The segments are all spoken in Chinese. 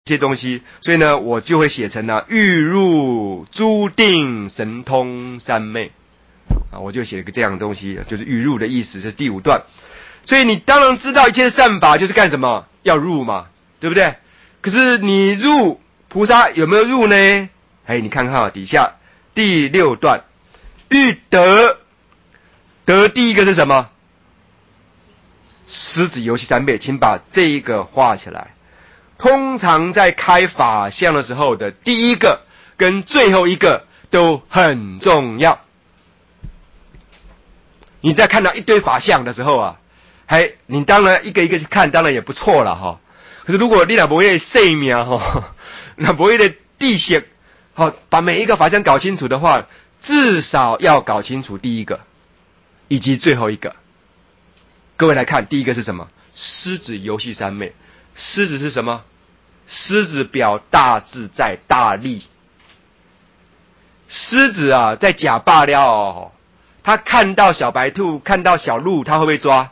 这些东西，所以呢，我就会写成呢欲入诸定神通三昧啊，我就写一个这样的东西，就是欲入的意思，是第5段。所以你当然知道一切善法就是干什么，要入嘛，对不对？可是你入菩萨有没有入呢？哎，你看看底下第6段，欲得第一个是什么？狮子游戏三昧，请把这一个画起来。通常在开法相的时候的第一个跟最后一个都很重要。你在看到一堆法相的时候啊，你当然一个一个去看，当然也不错了哈。可是如果你若不会细命哈，那不会的地形，好，把每一个法相搞清楚的话，至少要搞清楚第一个以及最后一个。各位来看，第一个是什么？狮子游戏三昧。狮子是什么？狮子表大自在大力。狮子啊，在假罢了哦，他看到小白兔，看到小鹿，他会不会抓？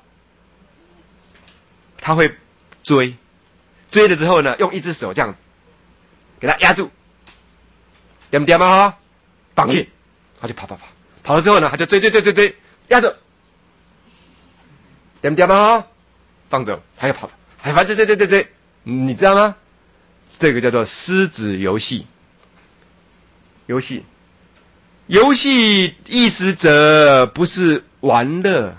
他会追，追了之后呢，用一只手这样给它压住，对不对吗？绑去，他就跑，跑了之后呢，他就追，压着，对不对吗？放走，他又跑，还反正追，你知道吗？这个叫做狮子游戏。游戏意思者不是玩乐，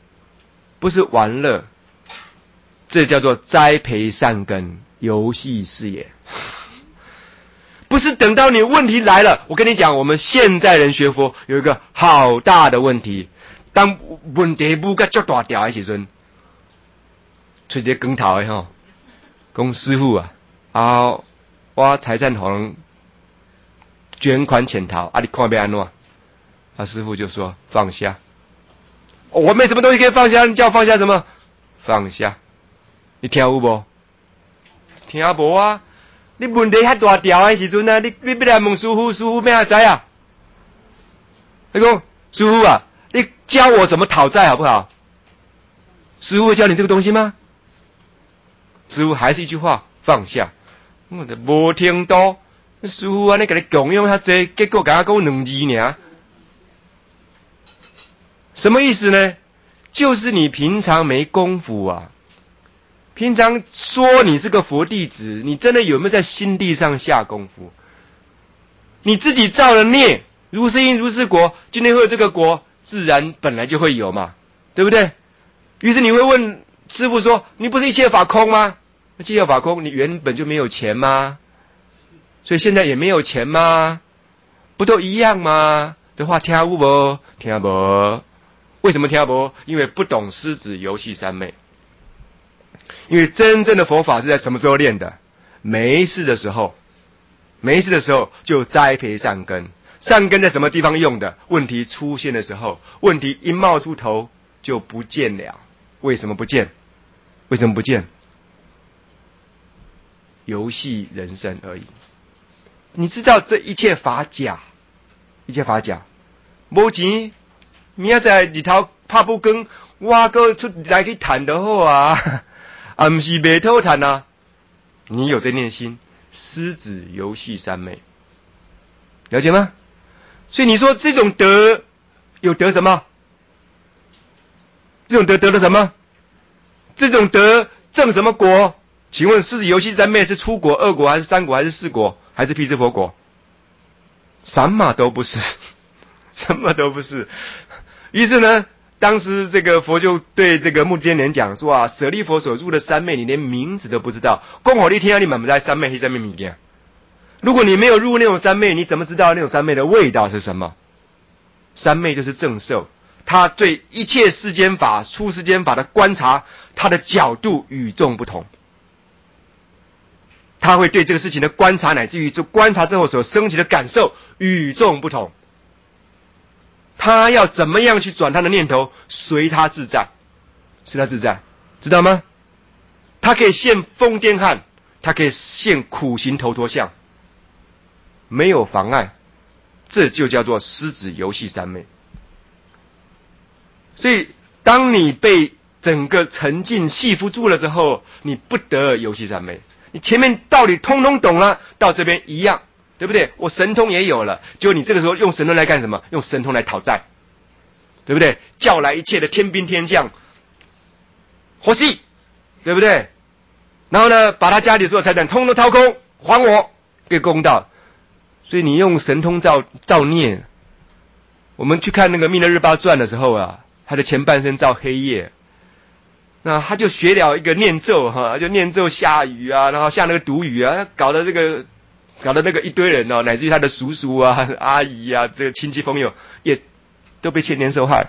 这叫做栽培善根，游戏是也。不是等到你问题来了，我跟你讲，我们现在人学佛有一个好大的问题，当问题不个足大条的时阵，吹一个光头的吼，讲师父啊，我财产可能卷款潜逃啊，你看要安怎？师父就说放下。我没什么东西可以放下，你叫我放下什么？放下。你听有无？听无啊！你问题遐大条的时阵啊，你要来问师父，师父咩知啊？你讲师父啊，你教我怎么讨债好不好？师父会教你这个东西吗？师父还是一句话，放下。我就无听到，师父啊，你给你供养遐济，结果甲我讲2字尔。什么意思呢？就是你平常没功夫啊。平常说你是个佛弟子，你真的有没有在心地上下功夫？你自己造了孽，如是因如是果，今天会有这个果，自然本来就会有嘛，对不对？于是你会问师父说，你不是一切法空吗？一切法空，你原本就没有钱吗？所以现在也没有钱吗？不都一样吗？这话听有无？听无。为什么听不？因为不懂狮子游戏三昧。因为真正的佛法是在什么时候练的？没事的时候就栽培善根。善根在什么地方用的？问题出现的时候，问题一冒出头就不见了。为什么不见？游戏人生而已。你知道这一切法假，没钱。明仔载日头拍不光，我搁出来去谈就好啊，不是没偷谈啊。你有这念心，狮子游戏三昧，了解吗？所以你说这种德有得什么？这种德得了什么？这种德证什么果？请问狮子游戏三昧是出果、二果还是三果还是四果还是辟支佛果？什么都不是。于是呢，当时这个佛就对这个目犍连讲说啊，舍利佛所入的三昧，你连名字都不知道，讲给你听，你满不在三昧黑三昧物件。如果你没有入那种三昧，你怎么知道那种三昧的味道是什么？三昧就是正受，他对一切世间法、出世间法的观察，他的角度与众不同。他会对这个事情的观察，乃至于这观察之后所升起的感受与众不同。他要怎么样去转他的念头，随他自在，知道吗？他可以现疯癫汉，他可以现苦行头陀相，没有妨碍，这就叫做狮子游戏三昧。所以当你被整个沉浸系缚住了之后，你不得游戏三昧， 你前面道理通通懂了，到这边一样，对不对？我神通也有了，结果你这个时候用神通来干什么？用神通来讨债，对不对？叫来一切的天兵天将，活戏，对不对？然后呢，把他家里所有财产通通掏空，还我，给公道。所以你用神通造孽。我们去看那个《密勒日报传》的时候啊，他的前半生造黑夜，那他就学了一个念咒哈，就念咒下雨啊，然后下那个毒雨啊，搞得那个一堆人哦，乃至于他的叔叔啊、阿姨啊，这个亲戚朋友也都被牵连受害。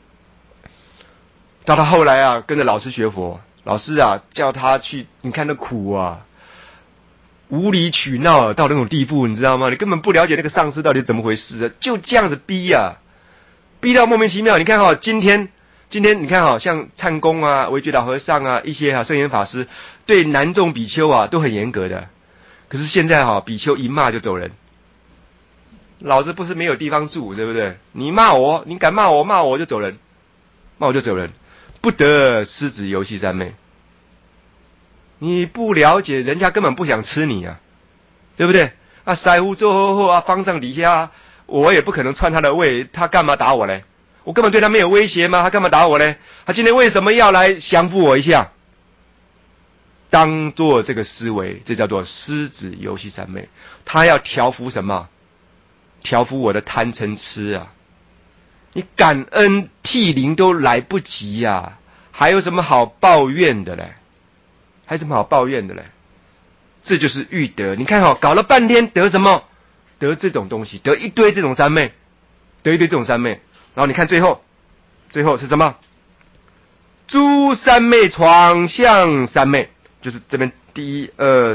到他后来啊，跟着老师学佛，老师啊叫他去，你看那苦啊，无理取闹到那种地步，你知道吗？你根本不了解那个上师到底怎么回事，就这样子逼啊，逼到莫名其妙。你看哈，今天你看哈，像忏公啊、韦觉老和尚啊、一些圣严法师对男众比丘啊都很严格的，可是现在哈，比丘一骂就走人。老子不是没有地方住，对不对？你骂我，你敢骂我就走人，骂我就走人，不得狮子游戏三昧。你不了解，人家根本不想吃你啊，对不对？啊，腮胡做后啊，方丈底下，我也不可能篡他的位，他干嘛打我嘞？我根本对他没有威胁吗？他干嘛打我嘞？他今天为什么要来降服我一下？当做这个思维，这叫做狮子游戏三昧。他要调伏什么？调伏我的贪嗔痴啊！你感恩涕零都来不及啊，还有什么好抱怨的嘞？还有什么好抱怨的嘞？这就是欲得。你看搞了半天得什么？得这种东西，得一堆这种三昧，得一堆这种三昧。然后你看最后是什么？诸三昧床相三昧，就是这边第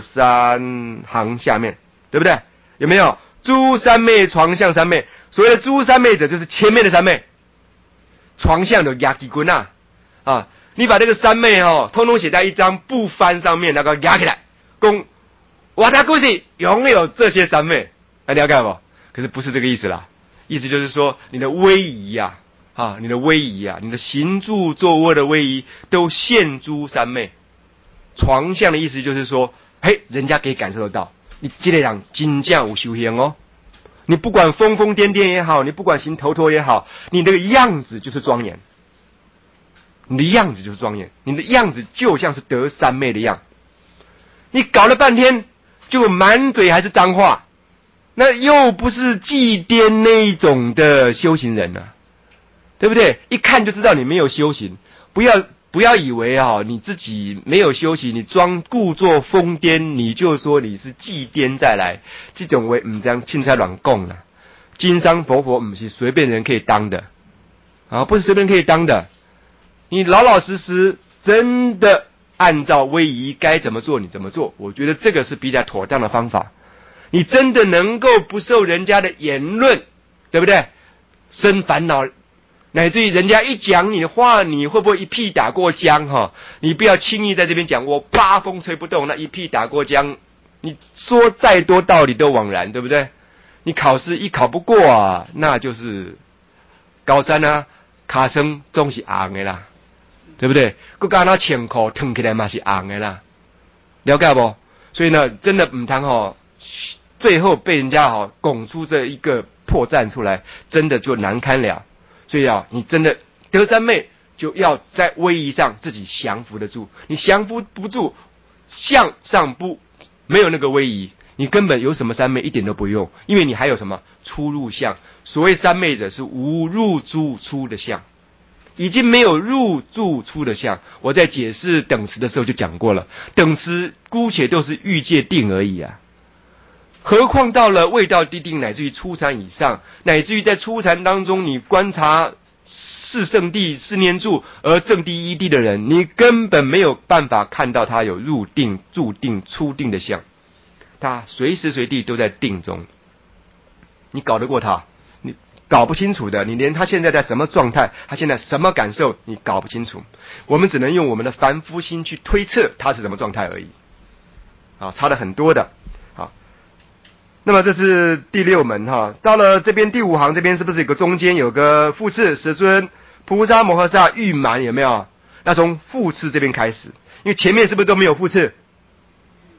1、2、3行下面，对不对？有没有？诸三昧床相三昧，所谓的诸三昧者就是前面的三昧，床相的压基棍啊，你把这个三昧通通写在一张布幡上面，那个压起来，公我的故事拥有这些三昧，了解不？可是不是这个意思啦，意思就是说你的威仪呀，你的威仪啊，你的行住坐卧的威仪都现诸三昧。床相的意思就是说，嘿，人家可以感受得到。你这个人真正有修行哦，你不管疯疯癫癫也好，你不管行头陀也好，你那个样子就是庄严，你的样子就是庄严，你的样子就像是得三昧的样。你搞了半天，就满嘴还是脏话，那又不是祭奠那一种的修行人啊，对不对？一看就知道你没有修行，不要以为你自己没有修行，你故作疯癫，你就说你是祭奠再来，这种为这样钦差乱讲啦。经商佛不是随便人可以当的不是随便人可以当的。你老老实实真的按照威仪该怎么做你怎么做，我觉得这个是比较妥当的方法。你真的能够不受人家的言论，对不对？生烦恼。乃至于人家一讲你的话，你会不会一屁打过江你不要轻易在这边讲我八风吹不动，那一屁打过江，你说再多道理都枉然，对不对？你考试一考不过啊，那就是高山啊，卡生总是硬的啦，对不对？佮刚那前口腾起来嘛是硬的啦，了解不？所以呢，真的唔通最后被人家拱出这一个破绽出来，真的就难堪了。所以你真的得三昧，就要在威仪上自己降服得住。你降服不住，向上没有那个威仪，你根本有什么三昧一点都不用，因为你还有什么出入相。所谓三昧者是无入住出的相，已经没有入住出的相。我在解释等持的时候就讲过了，等持姑且都是欲界定而已啊。何况到了未到地定，乃至于初禅以上，乃至于在初禅当中，你观察四圣谛、四念住而证第一谛的人，你根本没有办法看到他有入定、住定、出定的相，他随时随地都在定中。你搞得过他？你搞不清楚的，你连他现在在什么状态，他现在什么感受，你搞不清楚。我们只能用我们的凡夫心去推测他是什么状态而已。差得很多的。那么这是第六门到了这边第5行这边是不是有个中间有个复次十尊菩萨摩诃萨欲满，有没有？那从复次这边开始，因为前面是不是都没有复次？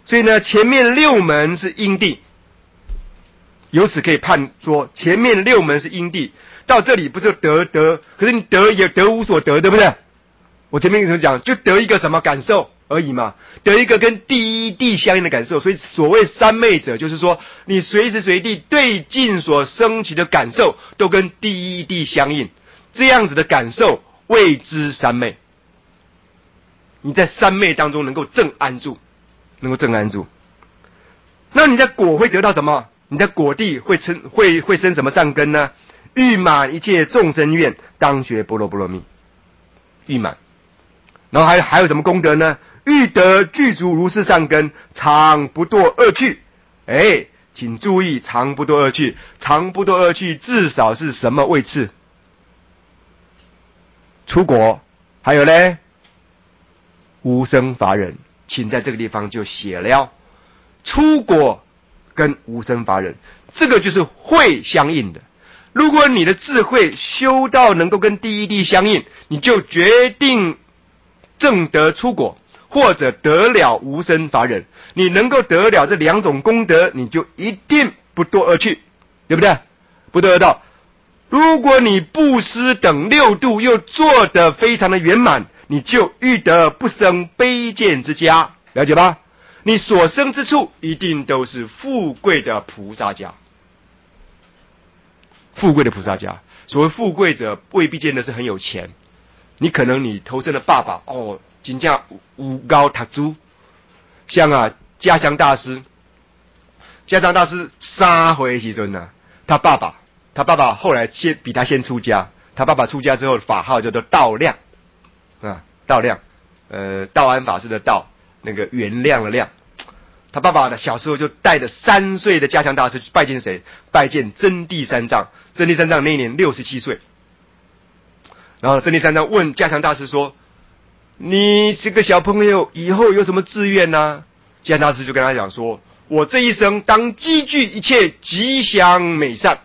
所以呢，前面六门是阴地，由此可以判说前面六门是阴地。到这里不是得，可是你得也得无所得，对不对？我前面跟你讲，就得一个什么感受而已嘛，得一个跟第一地相应的感受。所以所谓三昧者，就是说你随时随地对境所升起的感受都跟第一地相应，这样子的感受谓之三昧。你在三昧当中能够正安住，那你在果会得到什么？你在果地会生什么善根呢？欲满一切众生愿，当学般若波罗蜜。欲满，然后还有什么功德呢？欲得具足如是善根，常不堕恶趣。请注意，常不堕恶趣，常不堕恶趣至少是什么位次？出国，还有呢，无生法忍，请在这个地方就写了，出国跟无生法忍，这个就是慧相应的。如果你的智慧修到能够跟第一地相应，你就决定证得出果，或者得了无生法忍。你能够得了这两种功德，你就一定不堕恶趣，对不对？不堕恶道。如果你布施等六度又做得非常的圆满，你就欲得不生卑贱之家，了解吧？你所生之处一定都是富贵的菩萨家。富贵的菩萨家，所谓富贵者未必见得是很有钱，你可能你投生的爸爸真正有高读书，像家祥大师3岁的时阵啊，他爸爸后来比他先出家，他爸爸出家之后法号叫做道亮道亮，道安法师的道，那个原谅的谅。他爸爸呢，小时候就带着3岁的家祥大师去拜见谁？拜见真谛三藏。真谛三藏那一年67岁。然后真谛三藏问家祥大师说：“你这个小朋友以后有什么志愿呢？”家祥大师就跟他讲说：“我这一生当积聚一切吉祥美善。”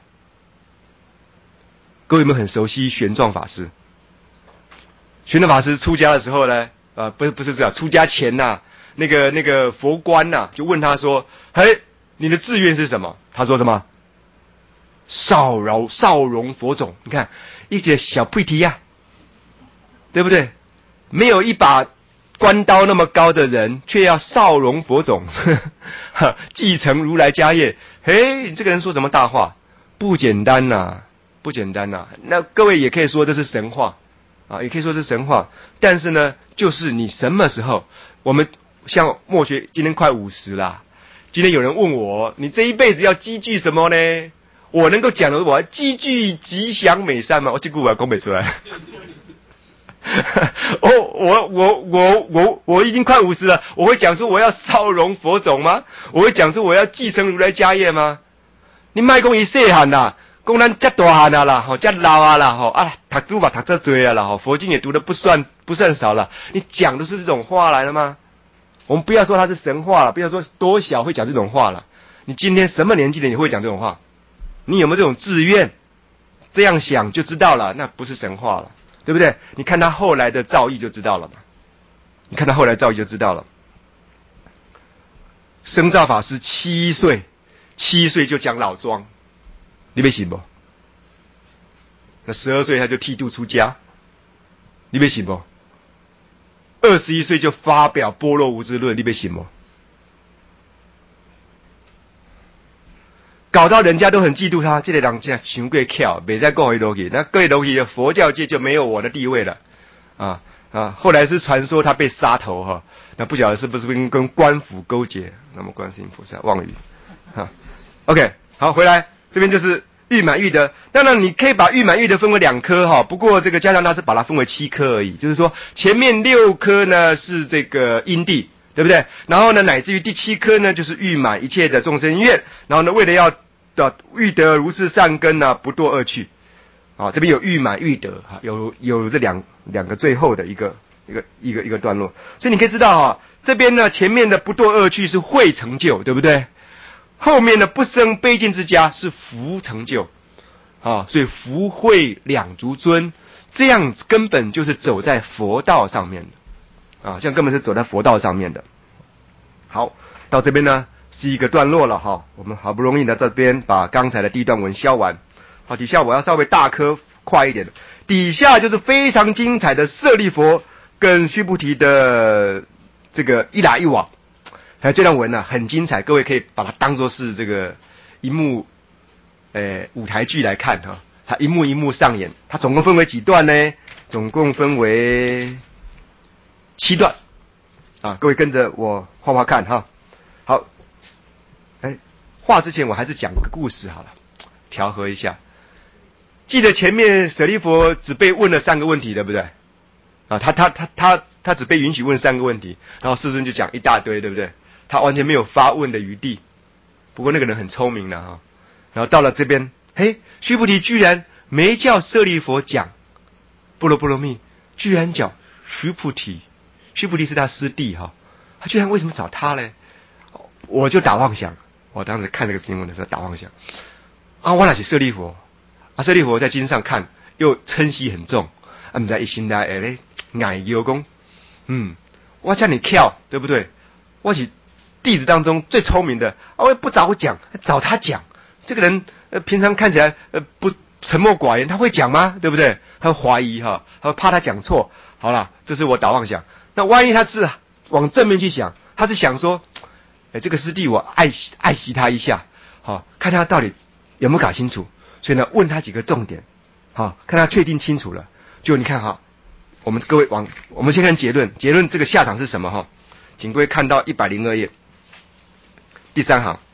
各位有没有很熟悉玄奘法师？玄奘法师出家的时候呢，不是这样，出家前那个佛官就问他说：“你的志愿是什么？”他说什么？少容佛种。你看，一些小屁提对不对？没有一把官刀那么高的人，却要少容佛种，继承如来家业。你这个人说什么大话？不简单不简单那各位也可以说这是神话也可以说是神话。但是呢，就是你什么时候，我们像墨学今天快50啦，今天有人问我，你这一辈子要积聚什么呢？我能够讲的，我要积聚吉祥美善吗？我这句我要讲不出来。我已经快50了，我会讲说我要少容佛种吗？我会讲说我要继承如来家业吗？你莫讲伊细汉啦，讲咱这大汉啦，这老啦，读书嘛读这多啦，佛经也读得不算少了。你讲的是这种话来了吗？我们不要说它是神话了，不要说多小会讲这种话了。你今天什么年纪的你会讲这种话？你有没有这种志愿？这样想就知道了，那不是神话了，对不对？你看他后来的造诣就知道了嘛。生照法师7岁就讲老庄，你信不？那12岁他就剃度出家，你信不？21岁就发表般若无字论，你信不？搞到人家都很嫉妒他，这个人现在穷贵巧，别再过回落去。那过回落去，佛教界就没有我的地位了后来是传说他被杀头那不晓得是不是跟官府勾结？那么观世音菩萨妄语OK， 好，回来这边就是欲满欲得。当然你可以把欲满欲得分为2科不过这个家祥大师把它分为7科而已，就是说前面6科呢是这个因地，对不对？然后呢乃至于第7科呢就是欲满一切的众生愿，然后呢为了要欲得如是善根不堕恶趣这边有欲满欲得有这两个最后的一个段落。所以你可以知道这边呢前面的不堕恶趣是慧成就，对不对？后面的不生卑贱之家是福成就所以福慧两足尊，这样根本就是走在佛道上面的这样根本是走在佛道上面的。好， 到这边呢是一个段落了哈，我们好不容易呢这边把刚才的第一段文消完。好，底下我要稍微大颗快一点的，底下就是非常精彩的舍利弗跟须菩提的这个一来一往。这段文呢很精彩，各位可以把它当作是这个一幕舞台剧来看哈，它一幕一幕上演。它总共分为几段呢？总共分为7段啊，各位跟着我画画看哈。好，画之前我还是讲个故事好了，调和一下。记得前面舍利弗只被问了3个问题，对不对？啊，他只被允许问3个问题，然后世尊就讲一大堆，对不对？他完全没有发问的余地。不过那个人很聪明了哈。然后到了这边，须菩提居然没叫舍利弗讲般若波罗蜜，居然讲须菩提。须菩提是他师弟哈，他居然为什么找他呢？我就打妄想，我当时看这个经文的时候打妄想啊，我那是舍利弗啊，舍利弗在经上看又嗔息很重，啊，不知道一心来咧矮油功，我叫你跳，对不对？我是弟子当中最聪明的，我不找我讲，找他讲。这个人平常看起来不沉默寡言，他会讲吗？对不对？他会怀疑哈，他会怕他讲错。好了，这是我打妄想。那万一他是往正面去想，他是想说，这个师弟我爱惜他一下，好，看他到底有没有搞清楚。所以呢，问他几个重点，好，看他确定清楚了。就你看哈，我们各位我们先看结论，结论这个下场是什么哈？请各位看到102页第3行，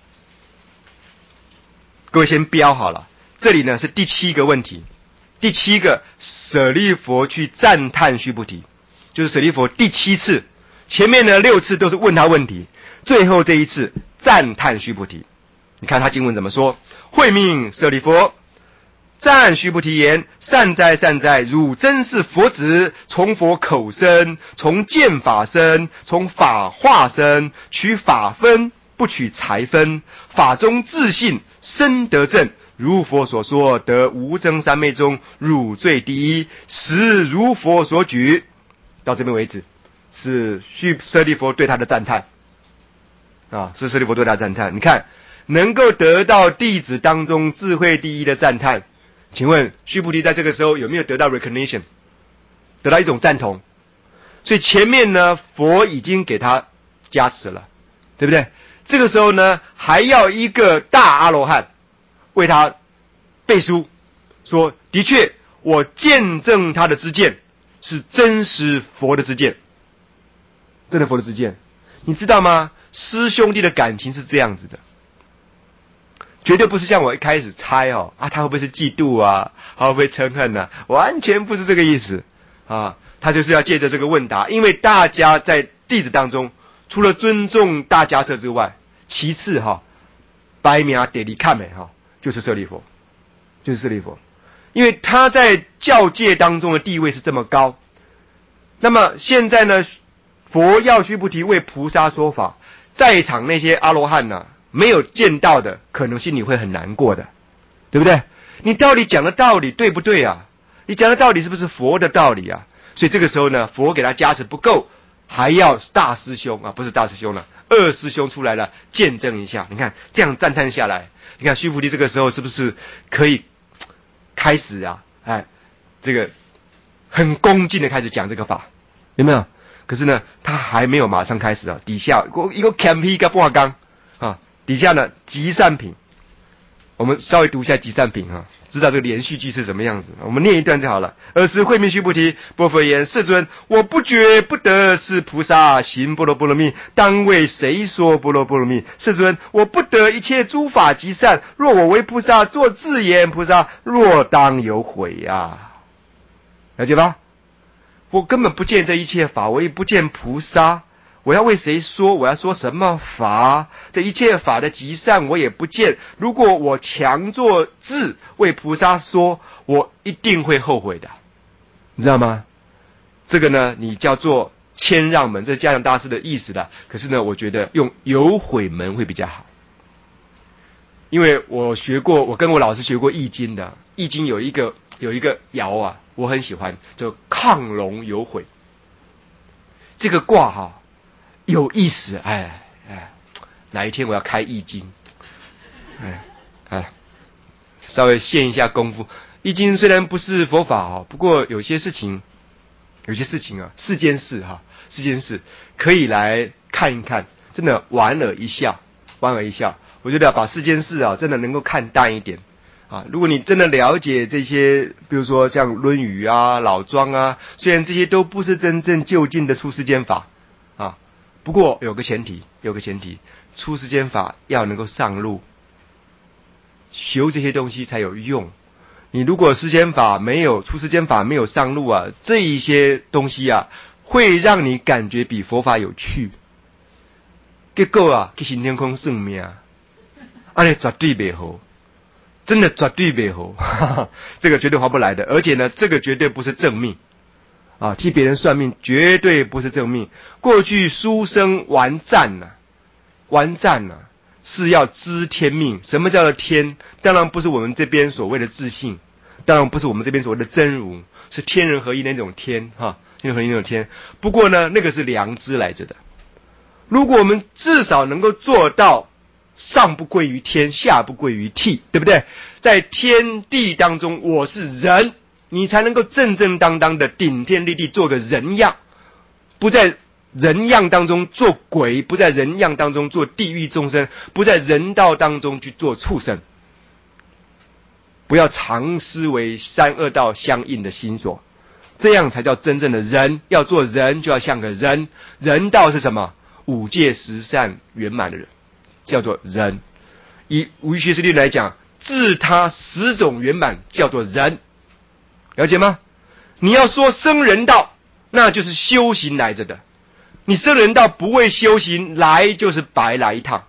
各位先标好了。这里呢是第7个问题，第7个舍利弗去赞叹须菩提，就是舍利弗第7次，前面呢6次都是问他问题，最后这一次赞叹须菩提。你看他经文怎么说？慧命舍利弗，赞须菩提言：善哉善哉，汝真是佛子，从佛口生，从见法生，从法化生，取法分，不取财分，法中自信，深得正。如佛所说，得无争三昧中，汝最第一，实如佛所举。到这边为止，是舍利弗对他的赞叹啊，是舍利弗对他的赞叹。你看，能够得到弟子当中智慧第一的赞叹，请问须菩提在这个时候有没有得到 recognition， 得到一种赞同？所以前面呢，佛已经给他加持了，对不对？这个时候呢，还要一个大阿罗汉为他背书，说的确我见证他的知见是真实佛的知见，真的佛的知见。你知道吗？师兄弟的感情是这样子的，绝对不是像我一开始猜他会不会是嫉妒啊，他会不会嗔恨啊，完全不是这个意思啊。他就是要借着这个问答，因为大家在弟子当中，除了尊重大迦叶之外，其次白名第二看就是舍利弗，就是舍利弗，因为他在教界当中的地位是这么高。那么现在呢，佛要须菩提为菩萨说法，在场那些阿罗汉呢，没有见到的，可能心里会很难过的，对不对？你到底讲的道理对不对啊？你讲的道理是不是佛的道理啊？所以这个时候呢，佛给他加持不够，还要大师兄啊，不是大师兄了，二师兄出来了，见证一下。你看这样赞叹下来，你看须菩提这个时候是不是可以开始这个很恭敬的开始讲这个法，有没有？可是呢，他还没有马上开始啊，底下一个 camp 跟半缸啊，底下呢集善品，我们稍微读一下集善品知道这个连续句是什么样子。我们念一段就好了。尔时慧命须菩提，薄佛言：世尊，我不觉不得是菩萨行般若波罗蜜，当为谁说般若波罗蜜？世尊，我不得一切诸法极善，若我为菩萨作自言菩萨，若当有悔呀。了解吧？我根本不见这一切法，我也不见菩萨，我要为谁说？我要说什么法？这一切法的极善我也不见。如果我强作智为菩萨说，我一定会后悔的，你知道吗？这个呢，你叫做谦让门，这是嘉祥大师的意思的。可是呢，我觉得用有悔门会比较好，因为我跟我老师学过易经的，易经有一个爻啊，我很喜欢，就亢龙有悔。这个卦有意思， 哪一天我要开易经，稍微献一下功夫。易经虽然不是佛法不过有些事情世间事可以来看一看，真的莞尔一笑。我觉得把世间事真的能够看淡一点如果你真的了解这些，比如说像《论语》老庄虽然这些都不是真正就近的出世间法不过有个前提，出世间法要能够上路，修这些东西才有用。你如果出世间法没有上路这一些东西会让你感觉比佛法有趣。结果去行天空算命，这绝对不好，真的绝对不好，这个绝对划不来的。而且呢，这个绝对不是正命替别人算命绝对不是正命。过去书生玩战是要知天命。什么叫做天？当然不是我们这边所谓的自信，当然不是我们这边所谓的真如，是天人合一那种天天人合一那种天。不过呢，那个是良知来着的。如果我们至少能够做到上不归于天，下不归于地，对不对？在天地当中我是人，你才能够正正当当的顶天立地做个人样，不在人样当中做鬼，不在人样当中做地狱众生，不在人道当中去做畜生。不要常思维三恶道相应的心所，这样才叫真正的人。要做人就要像个人，人道是什么？五戒十善圆满的人叫做人。以无余学识论来讲，自他10种圆满叫做人，了解吗？你要说生人道，那就是修行来着的。你生人道不为修行，来就是白来一趟。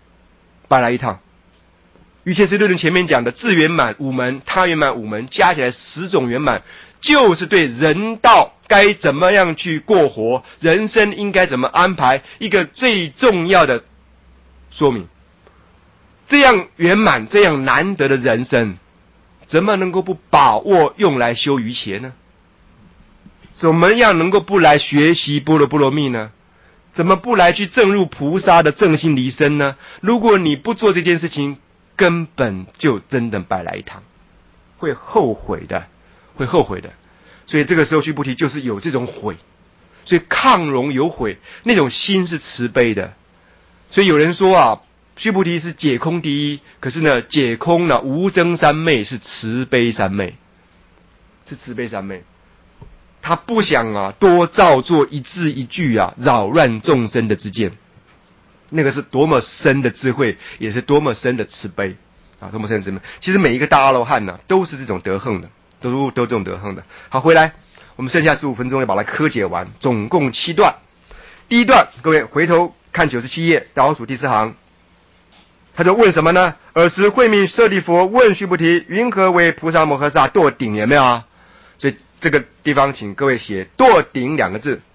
余学识论前面讲的自圆满5门，他圆满5门，加起来10种圆满，就是对人道该怎么样去过活，人生应该怎么安排，一个最重要的说明。这样圆满这样难得的人生，怎么能够不把握用来修瑜伽呢？怎么样能够不来学习般若波罗蜜呢？怎么不来去证入菩萨的正心离身呢？如果你不做这件事情，根本就真的白来一趟，会后悔的。所以这个时候须菩提就是有这种悔，所以亢容有悔，那种心是慈悲的。所以有人说须菩提是解空第一，可是呢，解空呢无争三昧，是慈悲三昧，他不想多造作一字一句扰乱众生的之见。那个是多么深的智慧，也是多么深的慈悲多么深的慈悲。其实每一个大阿罗汉都是这种德行的，都这种德行的。好，回来我们剩下15分钟要把它科解完，总共7段。第一段，各位回头看97页倒数第4行，他就问什么呢？尔时慧命舍利弗问须菩提，云何为菩萨摩诃萨堕顶？有没有所以这个地方请各位写堕顶2个字。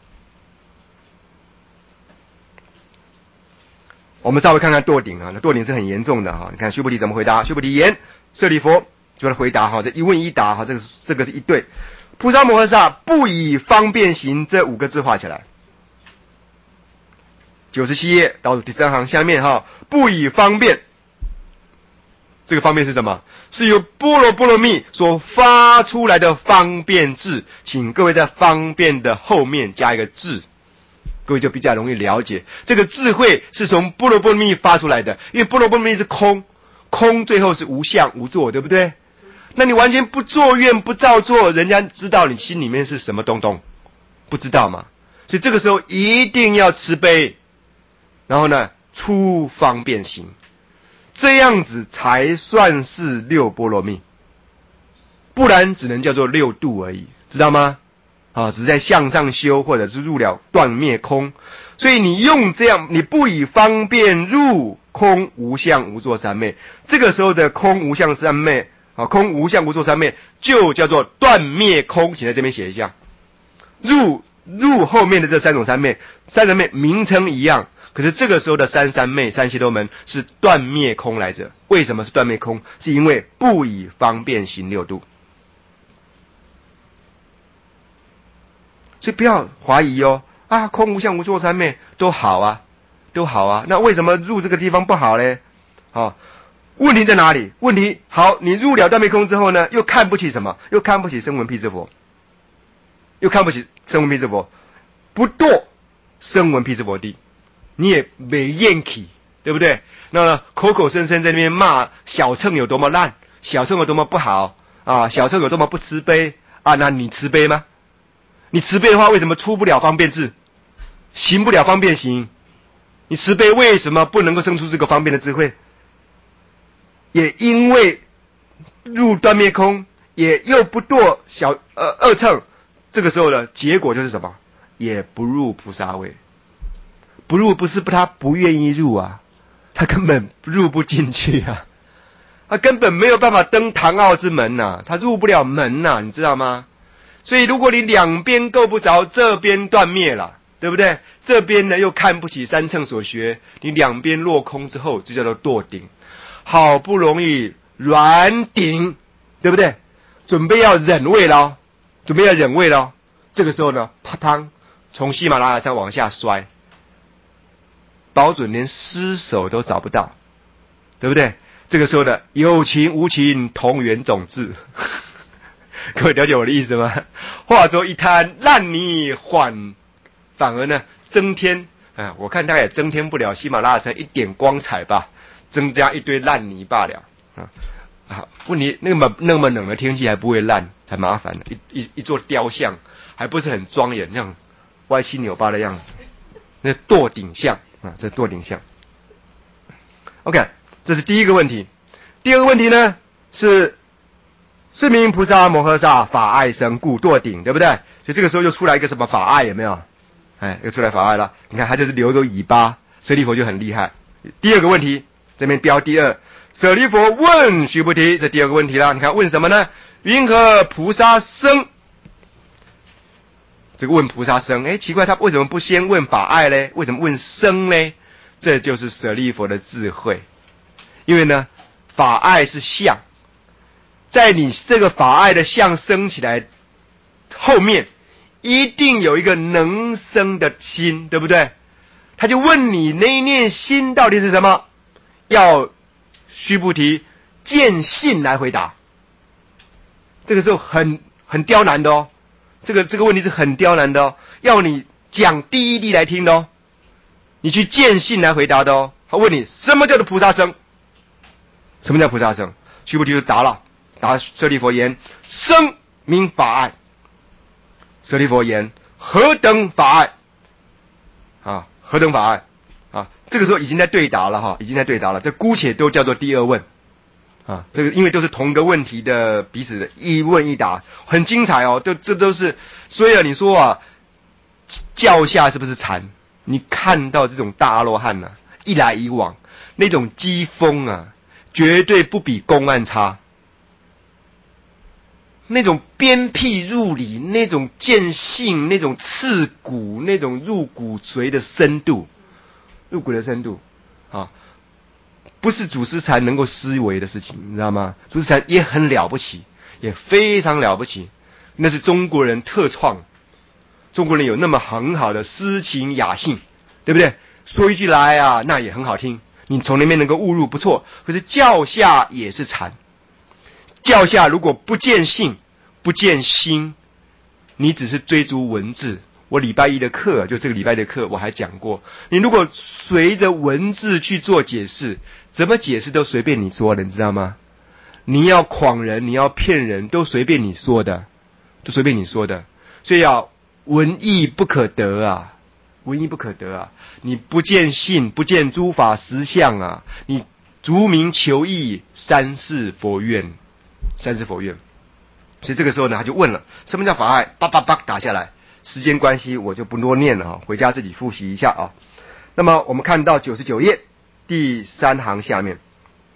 我们稍微看看堕顶那堕顶是很严重的你看须菩提怎么回答？须菩提言：舍利弗，就来回答这一问一答这个是一对。菩萨摩诃萨不以方便行，这5个字画起来。97页倒数第3行下面不以方便，这个方便是什么？是由般若波罗蜜所发出来的方便智，请各位在方便的后面加一个智，各位就比较容易了解，这个智慧是从般若波罗蜜发出来的。因为般若波罗蜜是空，最后是无相无作，对不对？那你完全不作愿不造作，人家知道你心里面是什么东东？不知道嘛？所以这个时候一定要慈悲，然后呢出方便行，这样子才算是6波罗蜜，不然只能叫做6度而已，知道吗？只是在向上修，或者是入了断灭空。所以你用这样，你不以方便入空无相无作三昧，这个时候的空无相三昧空无相无作三昧就叫做断灭空，请在这边写一下。入后面的这3种三昧名称一样，可是这个时候的三昧三悉多门是断灭空来着。为什么是断灭空？是因为不以方便行6度。所以不要怀疑空无相无作三昧都好都好啊，那为什么入这个地方不好呢？问题在哪里？问题好，你入了断灭空之后呢，又看不起什么？又看不起声闻辟支佛，又看不起声闻辟支佛，不堕声闻辟支佛地，你也没厌气，对不对？那口口声声在那边骂小乘有多么烂，小乘有多么不好啊，小乘有多么不慈悲啊，那你慈悲吗？你慈悲的话，为什么出不了方便智，行不了方便行？你慈悲为什么不能够生出这个方便的智慧？也因为入断灭空，也又不堕二乘，这个时候的结果就是什么？也不入菩萨位。不入不是他不愿意入啊，他根本入不进去啊，他根本没有办法登唐奥之门呐，他入不了门呐，你知道吗？所以如果你两边够不着，这边断灭了，对不对？这边呢又看不起三乘所学，你两边落空之后，就叫做堕顶。好不容易软顶，对不对？准备要忍位了，这个时候呢，啪嗒，从喜马拉雅山往下摔，保准连尸首都找不到，对不对？这个时候的有情无情同源种质，各位了解我的意思吗？化作一滩烂泥反而呢增添我看大概也增添不了喜马拉雅山一点光彩吧，增加一堆烂泥罢了问题那么冷的天气还不会烂，才麻烦呢。一座雕像还不是很庄严，那样歪七扭八的样子，那堕顶像这堕顶像。OK， 这是第一个问题。第二个问题呢是是名菩萨摩诃萨法爱生故堕顶，对不对？所以这个时候又出来一个什么法爱，有没有？又出来法爱了。你看他就是留个尾巴，舍利弗就很厉害。第二个问题这边标第二，舍利弗问须菩提，这第二个问题了。你看问什么呢？云何菩萨生？这个问菩萨生，奇怪，他为什么不先问法爱呢？为什么问生呢？这就是舍利弗的智慧。因为呢，法爱是相，在你这个法爱的相生起来后面，一定有一个能生的心，对不对？他就问你那一念心到底是什么？要须菩提见性来回答。这个时候很刁难的哦，这个问题是很刁难的哦，要你讲第一例来听的哦，你去见性来回答的哦。他问你什么叫做菩萨生？什么叫菩萨生？须菩提就答舍利弗言：生名法爱。舍利弗言：何等法爱？何等法爱？这个时候已经在对答了已经在对答了。这姑且都叫做第二问这个因为都是同一个问题的彼此的一问一答，很精彩哦。这都是，所以你说教下是不是禅？你看到这种大阿罗汉一来一往，那种机锋绝对不比公案差。那种鞭辟入里，那种见性，那种刺骨，那种入骨髓的深度，不是祖师禅能够思维的事情，你知道吗？祖师禅也很了不起，也非常了不起，那是中国人特创。中国人有那么很好的诗情雅兴，对不对？说一句来那也很好听，你从那边能够悟入不错。可是教下也是禅，教下如果不见性不见心，你只是追逐文字。我礼拜一的课，就这个礼拜的课我还讲过，你如果随着文字去做解释，怎么解释都随便你说的，你知道吗？你要诳人，你要骗人，都随便你说的，所以文义不可得你不见性不见诸法实相你逐名求义，三世佛愿。所以这个时候呢，他就问了什么叫法爱，叭打下来。时间关系我就不多念了回家自己复习一下那么我们看到99页第3行下面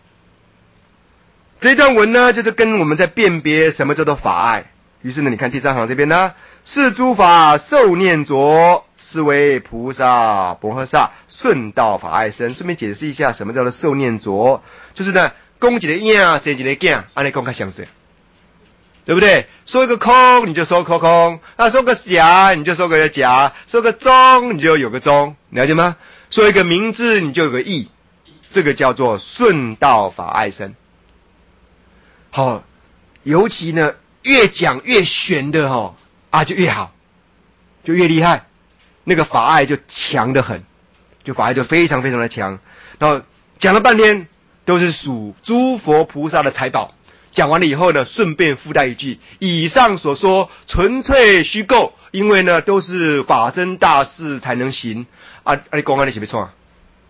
这段文呢，就是跟我们在辨别什么叫做法爱。于是呢，你看第3行这边呢，是诸法受念着，是为菩萨摩诃萨顺道法爱生。顺便解释一下什么叫做受念着，就是呢，讲一个影，生一个囝，按你讲较详细，对不对？说一个空你就说空，说个假你就说个假，说个中你就有个中，了解吗？ 说一个名字你就有个义，这个叫做顺道法爱生。好，尤其呢越讲越玄的就越好，就越厉害，那个法爱就强得很，就法爱就非常非常的强。然后讲了半天都是属诸佛菩萨的财宝，讲完了以后呢，顺便附带一句：以上所说纯粹虚构，因为呢都是法身大士才能行你讲你是不是错？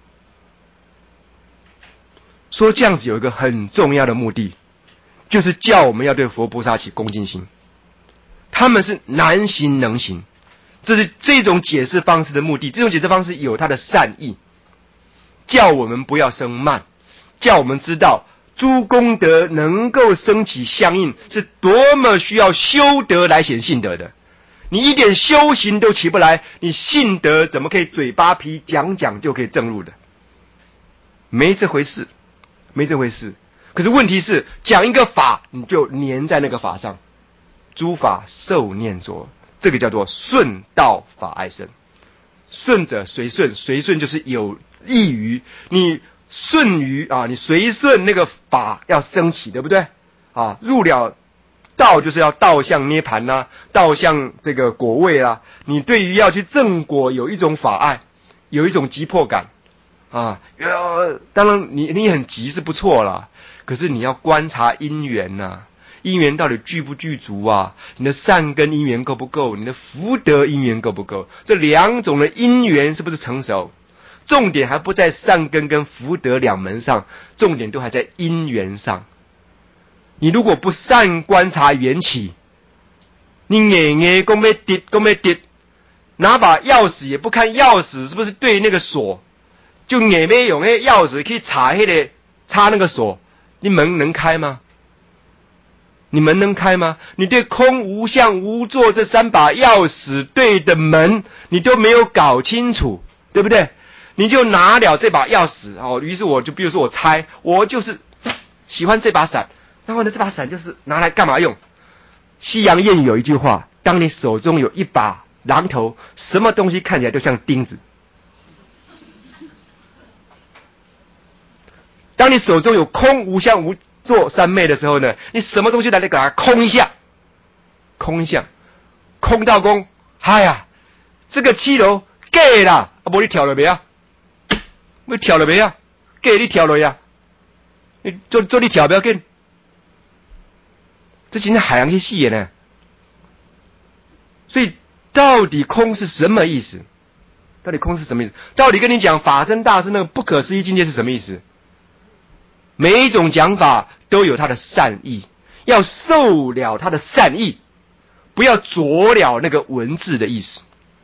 说这样子有一个很重要的目的，就是叫我们要对佛菩萨起恭敬心。他们是难行能行，这是这种解释方式的目的。这种解释方式有它的善意，叫我们不要生慢，叫我们知道诸功德能够升起相应，是多么需要修德来显信德的。你一点修行都起不来，你信德怎么可以嘴巴皮讲讲就可以证入的？没这回事，没这回事。可是问题是，讲一个法，你就黏在那个法上，诸法受念着，这个叫做顺道法爱生。顺者随顺，随顺就是有益于你，顺于你随顺那个法要升起，对不对？入了道就是要道向涅盘啦，道向这个果位啦。你对于要去正果有一种法爱，有一种急迫感当然你很急是不错啦，可是你要观察因缘因缘到底具不具足你的善根因缘够不够，你的福德因缘够不够，这两种的因缘是不是成熟？重点还不在善根跟福德两门上，重点都还在因缘上。你如果不善观察缘起，你说要跌，拿把钥匙也不看钥匙是不是对那个锁，就用那个钥匙去插那个锁，你门能开吗？你门能开吗？你对空无相无作这三把钥匙对的门你都没有搞清楚，对不对？你就拿了这把钥匙于是我就比如说我猜我就是喜欢这把伞，然后呢这把伞就是拿来干嘛用？西洋谚语有一句话，当你手中有一把榔头，什么东西看起来都像钉子。当你手中有空无相无作三昧的时候呢，你什么东西来给它空一下，空一下，空到公，这个7楼给啦，不你跳了没啊？你跳了没啊？给你跳了呀？你做你跳不要紧，这今天海洋去戏呢。所以到底空是什么意思？到底空是什么意思？到底跟你讲法身大师那个不可思议境界是什么意思？每一种讲法都有它的善意，要受了它的善意，不要着了那个文字的意思，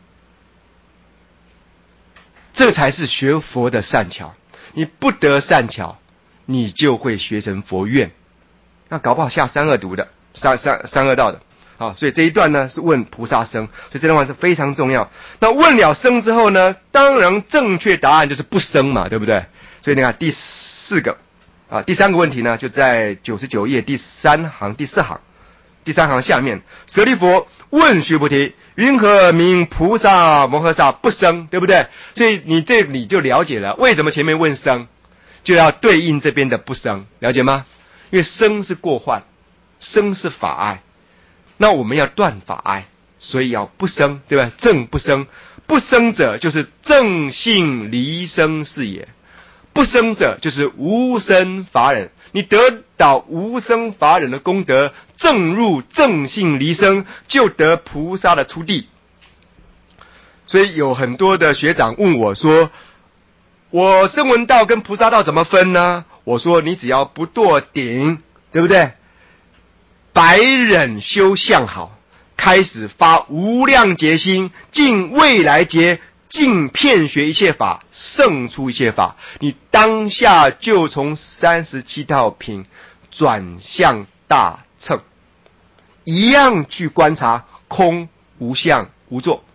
这才是学佛的善巧。你不得善巧，你就会学成佛怨，那搞不好下三恶毒的，三恶道的。所以这一段呢是问菩萨生，所以这段话是非常重要。那问了生之后呢，当然正确答案就是不生嘛，对不对？所以你看第三个问题呢，就在99页第3行第4行，第3行下面，舍利弗问须菩提：云何名菩萨摩诃萨不生？对不对？所以你就了解了为什么前面问生，就要对应这边的不生，了解吗？因为生是过患，生是法爱，那我们要断法爱，所以要不生，对吧？正不生，不生者就是正性离生是也。不生者就是无生法忍，你得到无生法忍的功德，正入正性离生，就得菩萨的初地。所以有很多的学长问我说，我声闻道跟菩萨道怎么分呢？我说你只要不堕顶，对不对？百忍修相好，开始发无量劫心，尽未来劫，尽遍学一切法，胜出一切法，你当下就从37道品转向大乘，一样去观察空无相无作。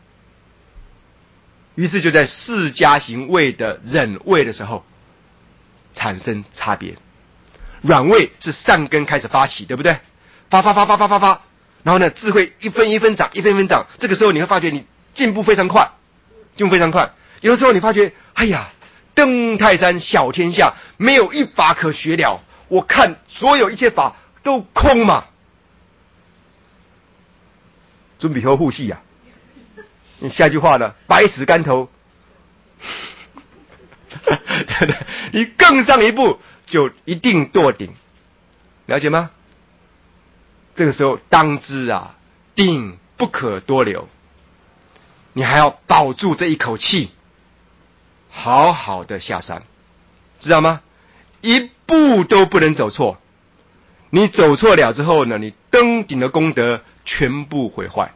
于是就在释迦行位的忍位的时候产生差别。软位是善根开始发起，对不对？发，然后呢智慧一分一分长，一分一分长，这个时候你会发觉你进步非常快，有的时候你发觉哎呀，登泰山小天下，没有一法可学了。我看所有一切法都空嘛。准备好护系呀！你下一句话呢？百尺竿头，对不对？你更上一步就一定堕顶，了解吗？这个时候当知啊，定不可多留，你还要保住这一口气，好好的下山，知道吗？一步都不能走错。你走错了之后呢，你登顶的功德全部毁坏，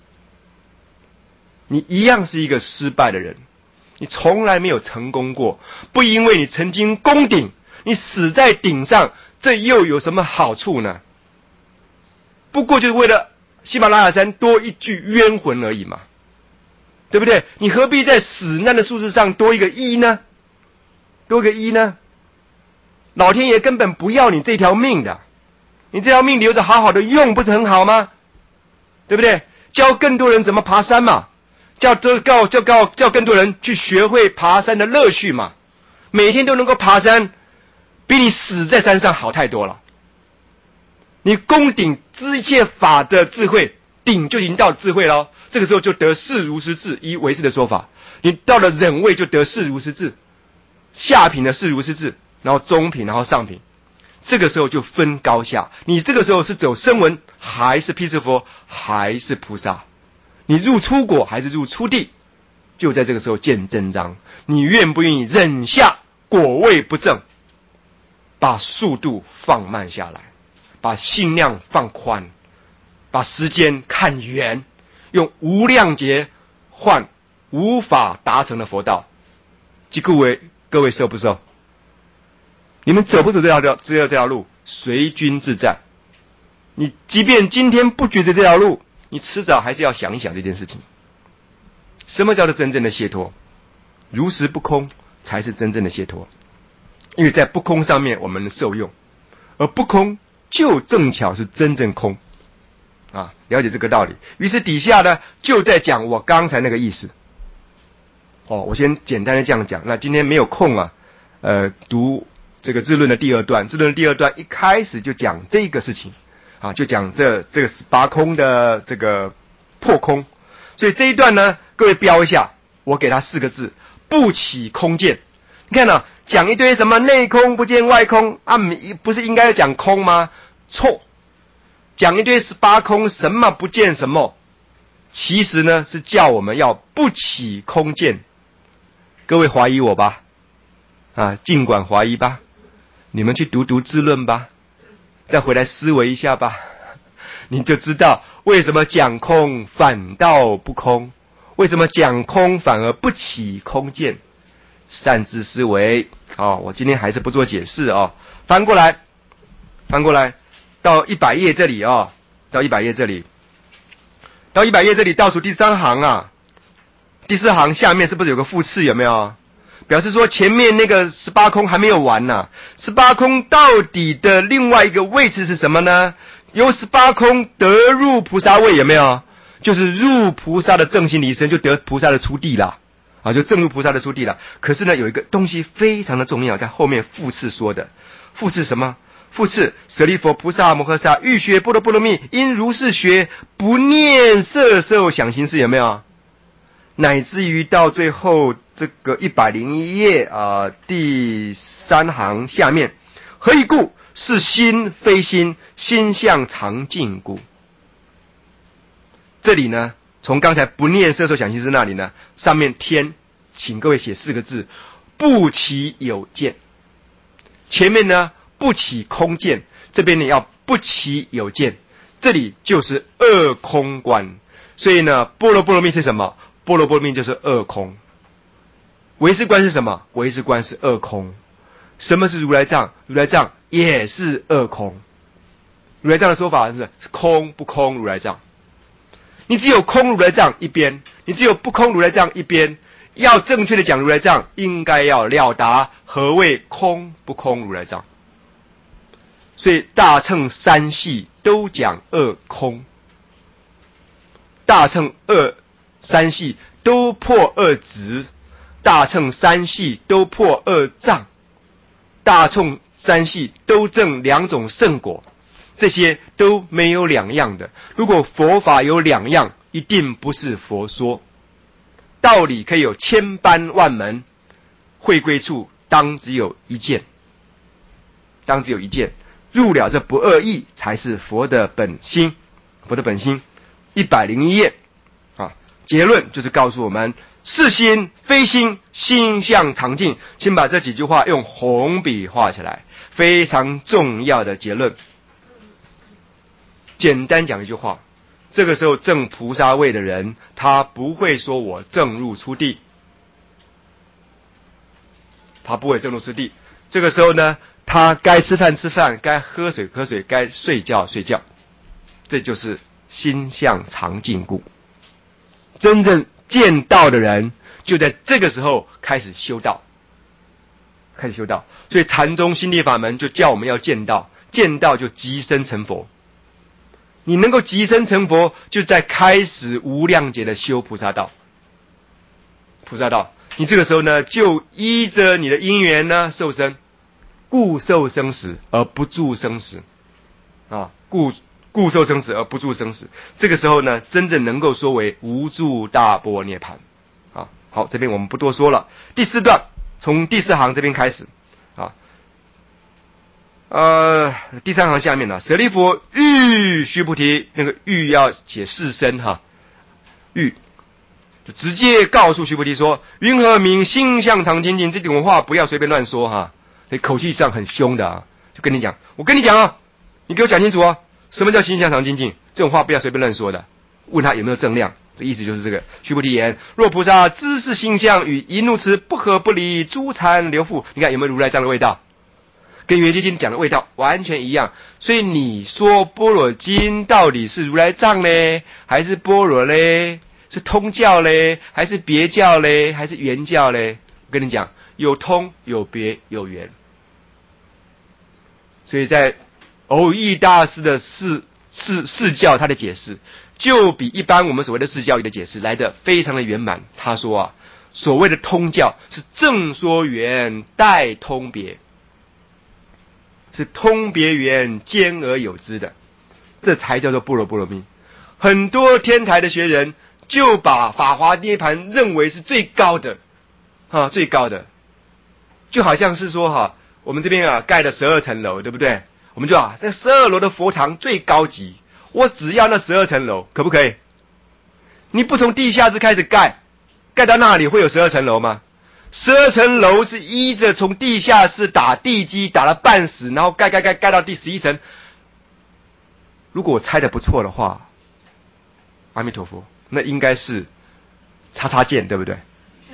你一样是一个失败的人，你从来没有成功过。不因为你曾经攻顶，你死在顶上，这又有什么好处呢？不过就是为了喜马拉雅山多一具冤魂而已嘛，对不对？你何必在死难的数字上多一个一呢？多个一呢？老天爷根本不要你这条命的，你这条命留着好好的用，不是很好吗？对不对？教更多人怎么爬山嘛，叫更多人去学会爬山的乐趣嘛。每天都能够爬山，比你死在山上好太多了。你攻顶知一切法的智慧，顶就已经到了智慧了，这个时候就得事如实智，依唯识的说法，你到了忍位就得事如实智，下品的事如实智，然后中品，然后上品，这个时候就分高下。你这个时候是走声闻，还是辟支佛，还是菩萨？你入初果还是入初地？就在这个时候见真章。你愿不愿意忍下果位不正，把速度放慢下来，把心量放宽，把时间看远，用无量劫换无法达成的佛道。各位受不受？你们走不走这条路，随君自在。你即便今天不觉得这条路，你迟早还是要想一想这件事情。什么叫做真正的解脱？如实不空才是真正的解脱。因为在不空上面我们受用，而不空就正巧是真正空啊，了解这个道理。于是底下呢就在讲我刚才那个意思。我先简单的这样讲。那今天没有空啊，读这个智论的第二段。智论的第二段一开始就讲这个事情啊，就讲这个18空的这个破空。所以这一段呢，各位标一下，我给他4个字：不起空见。你看啊，讲一堆什么内空不见外空啊，不是应该讲空吗？错，讲一堆18空，什么不见什么，其实呢是叫我们要不起空见。各位怀疑我吧？啊，尽管怀疑吧，你们去读读智论吧，再回来思维一下吧，你就知道为什么讲空反倒不空，为什么讲空反而不起空见。善知思维。我今天还是不做解释翻过来到100页这里到100页这里倒数第3行啊，第4行下面是不是有个复次？有没有？表示说前面那个18空还没有完呢。18空到底的另外一个位置是什么呢？由18空得入菩萨位，有没有？就是入菩萨的正心离身，就得菩萨的初地啦。就正入菩萨的初地了。可是呢，有一个东西非常的重要，在后面复次说的。复次什么？复次舍利弗菩萨摩诃萨欲学般若波罗蜜，因如是学，不念色受想行识，有没有？乃至于到最后这个101页第3行下面，何以故？是心非心，心相常净故。这里呢，从刚才不念色受想行识那里呢，上面添，请各位写4个字：不起有见。前面呢不起空见，这边呢要不起有见，这里就是二空观。所以呢，般若波罗蜜是什么？般若波罗蜜就是二空。唯识观是什么？唯识观是二空。什么是如来藏？如来藏也是二空。如来藏的说法是空不空如来藏。你只有空如来藏一边，你只有不空如来藏一边。要正确的讲如来藏，应该要了达何谓空不空如来藏。所以大乘3系都讲二空，大乘3系都破二执， 大乘三系都破2障，大乘三系都证2种圣果，这些都没有两样的。如果佛法有两样，一定不是佛说。道理可以有千般万门，回归处当只有一件，当只有一件，入了这不二义才是佛的本心。佛的本心101页啊，结论就是告诉我们是心非心，心相常净。请把这几句话用红笔画起来，非常重要的结论。简单讲一句话，这个时候证菩萨位的人，他不会说我证入出地，他不会证入出地。这个时候呢，他该吃饭吃饭，该喝水喝水，该睡觉睡觉，这就是心相常净故。真正见道的人，就在这个时候开始修道，开始修道。所以禅宗心地法门就叫我们要见道，见道就即生成佛。你能够即生成佛，就在开始无量劫的修菩萨道。菩萨道，你这个时候呢，就依着你的因缘呢受生，故受生死而不住生死啊，故受生死而不住生死。这个时候呢，真正能够说为无住大般涅槃啊。好，这边我们不多说了。第4段从第4行这边开始啊。第3行下面呢，舍利弗欲须菩提，那个欲要写4声哈，欲就直接告诉须菩提说：云何名心相常清净？这种话不要随便乱说哈，所以口气上很凶的啊，就跟你讲，我跟你讲啊，你给我讲清楚啊，什么叫心相常清净？这种话不要随便乱说的。问他有没有正量，这意思就是这个。须菩提言：若菩萨知是心相，与一怒持不合不离，诸禅流覆。你看有没有如来这样的味道？跟圆觉经讲的味道完全一样。所以你说般若经到底是如来藏呢，还是般若呢？是通教呢，还是别教呢，还是圆教呢？我跟你讲，有通有别有圆。所以在偶益大师的释教，他的解释就比一般我们所谓的释教义的解释来得非常的圆满。他说啊，所谓的通教是正说圆带通别，是通别圆兼而有之的，这才叫做般若波罗蜜。很多天台的学人就把法华涅盘认为是最高的啊，最高的，就好像是说哈，我们这边啊盖了12层楼，对不对？我们就这12楼的佛堂最高级，我只要那12层楼，可不可以？你不从地下室开始盖到那里会有12层楼吗？12层楼是依着从地下室打地基打了半死，然后盖到第11层。如果我猜的不错的话，阿弥陀佛，那应该是叉叉剑，对不对？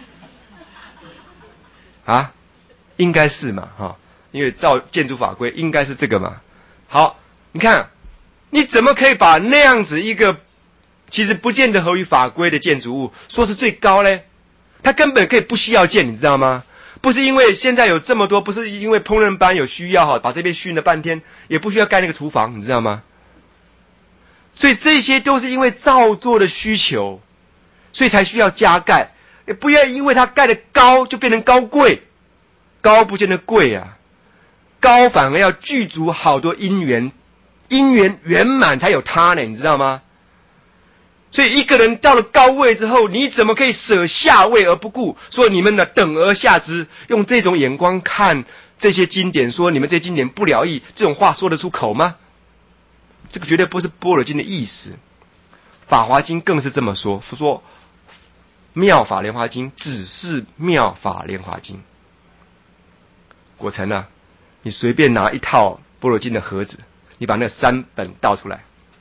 啊，应该是嘛，哈，因为照建筑法规应该是这个嘛。好，你看，你怎么可以把那样子一个其实不见得合于法规的建筑物说是最高呢？它根本可以不需要建，你知道吗？不是因为现在有这么多，不是因为烹饪班有需要哈，把这边训了半天，也不需要盖那个厨房，你知道吗？所以这些都是因为造作的需求，所以才需要加盖。也不要因为它盖的高就变成高贵，高不见得贵啊，高反而要具足好多因缘，因缘圆满才有它呢，你知道吗？所以一个人到了高位之后，你怎么可以舍下位而不顾？说你们呢等而下之，用这种眼光看这些经典，说你们这些经典不了义，这种话说得出口吗？这个绝对不是般若经的意思。法华经更是这么说，说妙法莲华经只是妙法莲华经。果成啊，你随便拿一套般若经的盒子，你把那3本倒出来，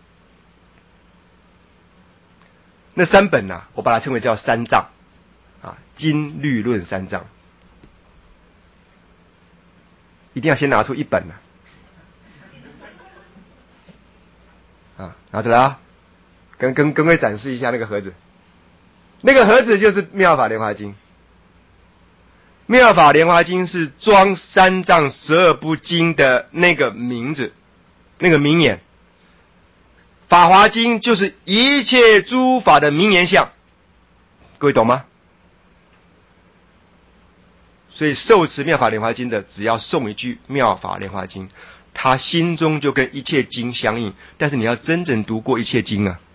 那3本啊，我把它称为叫3藏啊，经律论3藏，一定要先拿出1本啊，拿出来啊，跟各位展示一下那个盒子，那个盒子就是妙法莲华经。妙法莲华经是装3藏12部经的那个名字，那个名言。法华经就是一切诸法的名言相，各位懂吗？ 所以受持妙法莲华经的，只要诵一句妙法莲华经，他心中就跟一切经相应。但是你要真正读过一切经啊，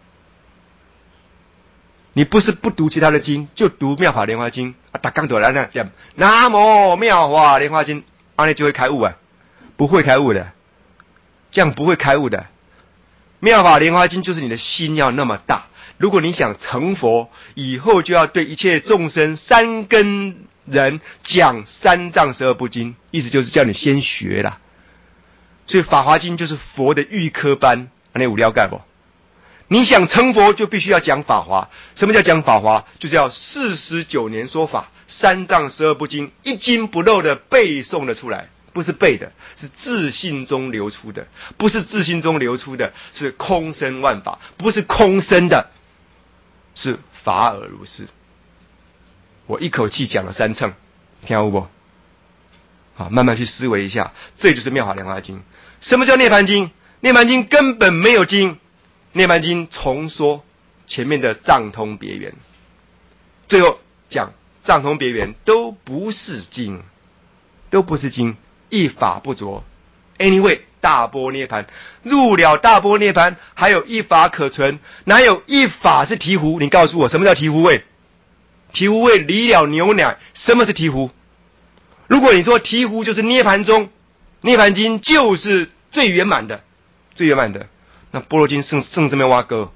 你不是不读其他的经，就读妙法莲华经啊，打刚走来那讲南无妙法莲华经，那就会开悟啊？不会开悟的，这样不会开悟的。妙法莲华经就是你的心要那么大。如果你想成佛，以后就要对一切众生三根人讲三藏十二部经，意思就是叫你先学啦。所以法华经就是佛的预科班，你有了解不？你想成佛就必须要讲法华。什么叫讲法华？就是要49年说法，三藏十二部经一经不漏的背诵了出来。不是背的，是自信中流出的。不是自信中流出的，是空生万法。不是空生的，是法尔如是。我一口气讲了3乘，听到不？好，慢慢去思维一下，这就是妙法莲华经。什么叫涅槃经？涅槃经根本没有经，涅槃经重说前面的藏通别圆，最后讲藏通别圆都不是经，都不是经。一法不着 ，anyway， 大般涅槃入了大般涅槃，还有一法可存，哪有一法是醍醐？你告诉我，什么叫醍醐味？醍醐味离了牛奶，什么是醍醐？如果你说醍醐就是涅槃中，涅槃经就是最圆满的，最圆满的，那般若经剩这边挖哥。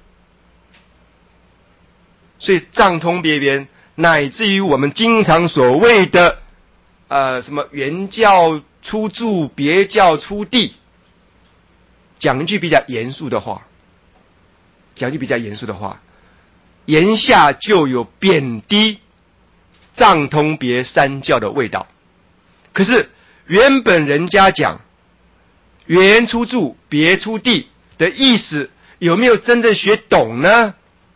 所以藏通别圆，乃至于我们经常所谓的什么原教出住，别教出地，讲一句比较严肃的话，言下就有贬低藏通别三教的味道。可是原本人家讲原出住，别出地的意思，有没有真正学懂呢？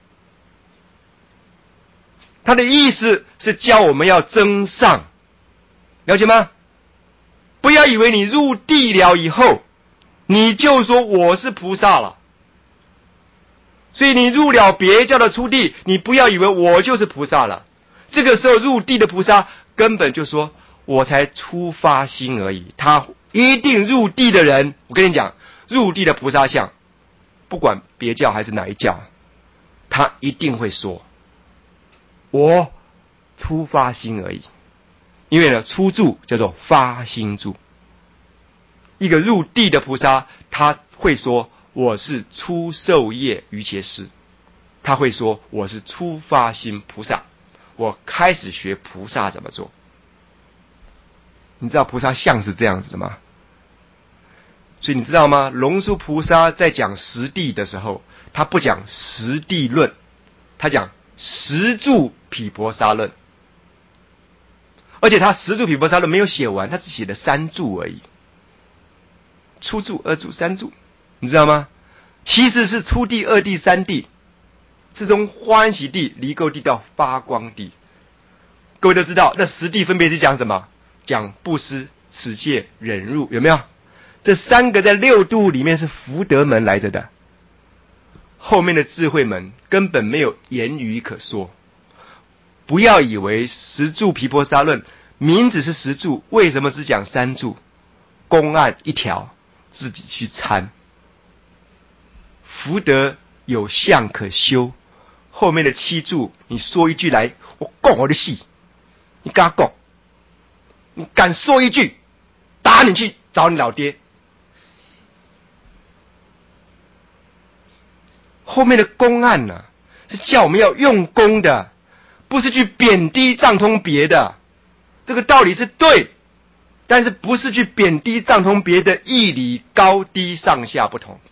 他的意思是教我们要增上，了解吗？不要以为你入地了以后，你就说我是菩萨了。所以你入了别教的出地，你不要以为我就是菩萨了。这个时候入地的菩萨根本就说我才出发心而已。他一定入地的人，我跟你讲，入地的菩萨像，不管别教还是哪一教，他一定会说我出发心而已。因为呢，出住叫做发心住。一个入地的菩萨，他会说我是出受业于切师，他会说我是出发心菩萨，我开始学菩萨怎么做。你知道菩萨像是这样子的吗？所以你知道吗？龙树菩萨在讲十地的时候，他不讲十地论，他讲十住毗婆沙论。而且他十住毗婆沙论没有写完，他只写了3住而已。初住、二住、三住，你知道吗？其实是初地、二地、三地，是从欢喜地、离垢地到发光地。各位都知道，那10地分别是讲什么？讲布施、持戒、忍辱，有没有？这3个在6度里面是福德门来着的，后面的智慧门根本没有言语可说。不要以为十住毗婆沙论名字是十住，为什么只讲3住？公案一条，自己去参。福德有相可修，后面的7住，你说一句来，我讲我的戏，你跟他讲，你敢说一句，打你去找你老爹。后面的公案呢，是叫我们要用功的，不是去贬低藏通别的。这个道理是对，但是不是去贬低藏通别的义理高低上下不同。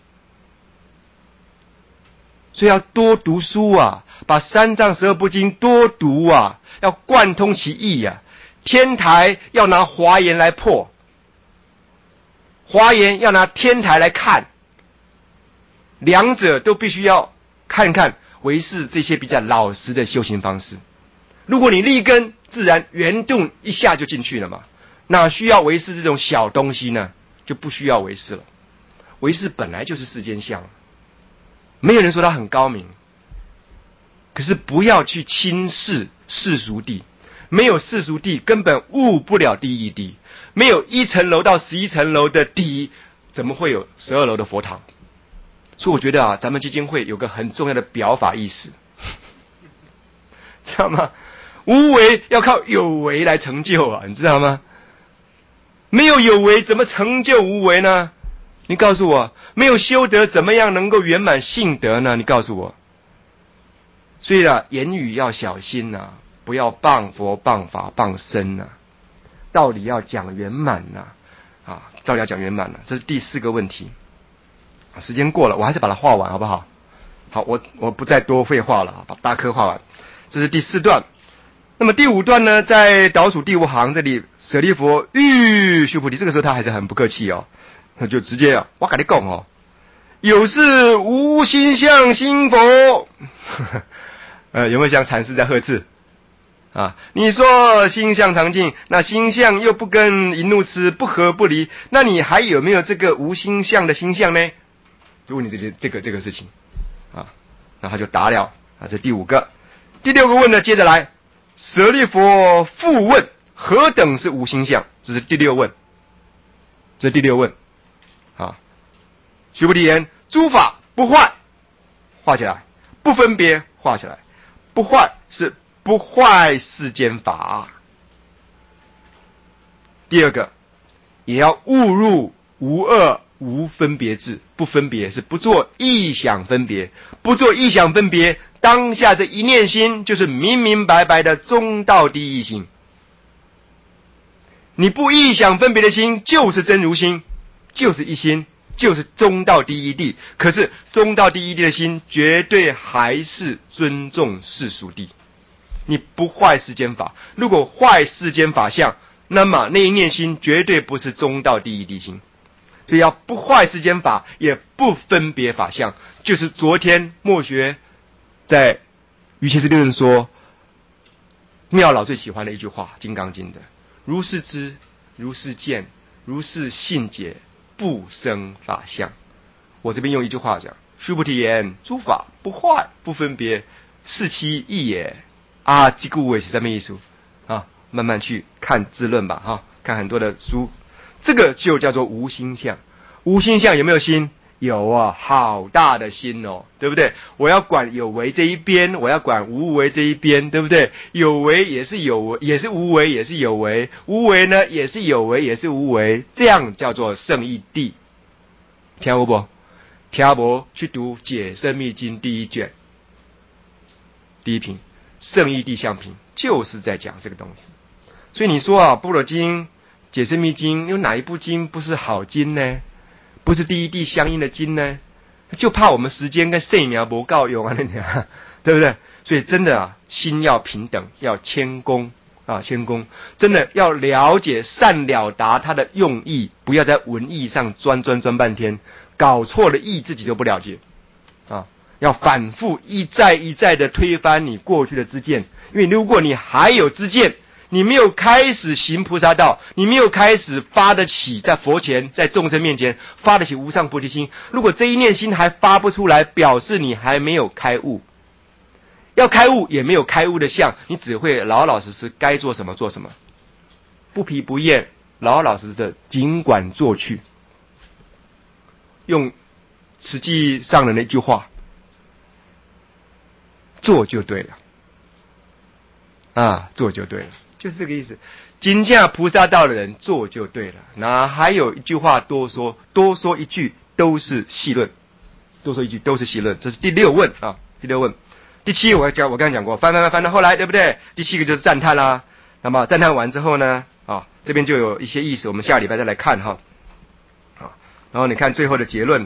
所以要多读书啊，把三藏十二部经多读啊，要贯通其意啊。天台要拿华严来破，华严要拿天台来看，两者都必须要看看唯识这些比较老实的修行方式。如果你立根，自然圆顿一下就进去了嘛，哪需要唯识这种小东西呢？就不需要唯识了。唯识本来就是世间相，没有人说它很高明，可是不要去轻视世俗谛。 没有世俗地，根本悟不了第一地。没有1层楼到11层楼的地，怎么会有12楼的佛堂？所以我觉得咱们基金会有个很重要的表法意识，知道吗？无为要靠有为来成就你知道吗？没有有为，怎么成就无为呢？你告诉我，没有修德，怎么样能够圆满性德呢？你告诉我。所以言语要小心不要谤佛、谤法、谤身道理要讲圆满道理要讲圆满这是第4个问题。时间过了，我还是把它画完好不好？好，我不再多废话了把大课画完。这是第4段。那么第5段呢，在倒数第5行这里，舍利弗欲须菩提，这个时候他还是很不客气那就直接我跟你讲有是无心相心佛有没有像禅师在呵斥你说心相常净，那心相又不跟淫怒痴不合不离，那你还有没有这个无心相的心相呢？就问你这个事情那他就答了这第5个。第6个问呢，接着来，舍利弗复问何等是无心相？这是第6问。这是第6问须菩提言：诸法不坏，画起来；不分别，画起来。不坏是不坏世间法。第2个，也要悟入无二无分别智。不分别是不做异想分别，不做异想分别，当下这一念心就是明明白白的中道第一心。你不异想分别的心就是真如心，就是一心，就是中道第一地。可是中道第一地的心绝对还是尊重世俗地。你不坏世间法，如果坏世间法相，那么那一念心绝对不是中道第一地心。所以要不坏世间法，也不分别法相，就是昨天墨学在瑜伽师论说妙老最喜欢的一句话，金刚经的如是知，如是见，如是信解，不生法相。我这边用一句话讲，须菩提言：诸法不坏不分别，是其意也。这句话是什么意思慢慢去看字论吧看很多的书。这个就叫做无心相。无心相有没有心？有好大的心对不对？我要管有为这一边，我要管无为这一边，对不对？有为也是有为，也是无为，也是有为；无为呢，也是有为，也是无为。这样叫做圣义谛。听有不？听无去读《解深密经》第1卷第1品，圣义谛相品，就是在讲这个东西。所以你说《般若经》《解深密经》有哪一部经不是好经呢？不是第一谛相应的经呢？就怕我们时间跟岁苗不够用对不对？所以真的心要平等，要谦恭谦恭，真的要了解善了达他的用意，不要在文义上钻半天，搞错了意自己都不了解要反复一再的推翻你过去的知见，因为如果你还有知见，你没有开始行菩萨道，你没有开始发得起在佛前在众生面前发得起无上菩提心，如果这一念心还发不出来，表示你还没有开悟。要开悟也没有开悟的相，你只会老老实实该做什么做什么，不疲不厌，老老实实的尽管做去。用实际上的那句话，做就对了做就对了，就是这个意思。精进菩萨道的人做就对了，哪还有一句话多说一句都是戏论，多说一句都是戏论。这是第6问第6问。第7我刚才讲过，翻到后来，对不对？第7个就是赞叹啦。那么赞叹完之后呢这边就有一些意思，我们下礼拜再来看然后你看最后的结论